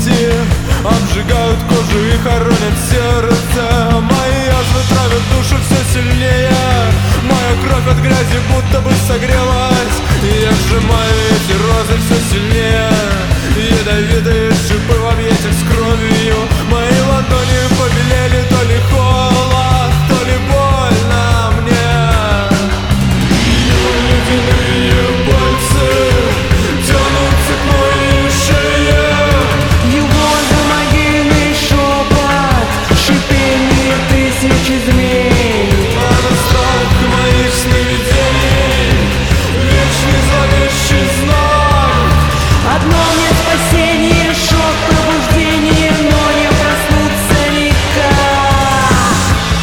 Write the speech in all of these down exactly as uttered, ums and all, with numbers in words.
нити обжигают кожу и хоронят сердце. Мои язвы травят душу все сильнее, моя кровь от грязи будто бы согрелась. И я сжимаю эти розы все сильнее, ядовитые шипы в объятиях с кровью. Мои ладони побелели, то ли холод, то ли больно мне. Его ледяные пальцы тянутся к моей шее. Его замогильный шепот, шипение тысячи змей. А на страх моих сновидений вечный зловещий знак. Одно мне спасение, шок, пробуждение, но не проснуться никак.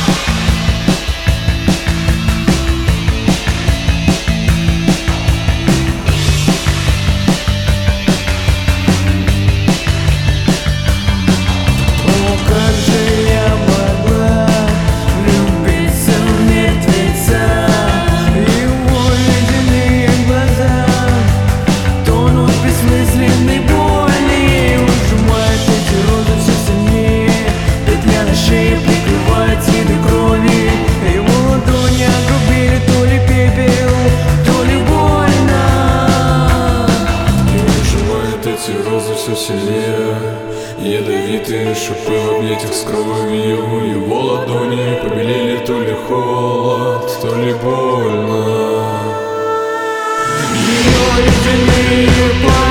О, как же я могла влюбиться в мертвеца. Его ледяные глаза тонут в бессмысленной боли. Он сжимает эти розы все сильнее, петля на шее прикрывает следы крови. Его ладони огрубили, то ли пепел, то ли больно. И сжимает эти розы все сильнее, ядовитые шипы в объятиях с кровью. Его ладони побелели, то ли холод, то ли больно. Ее ледяные пальцы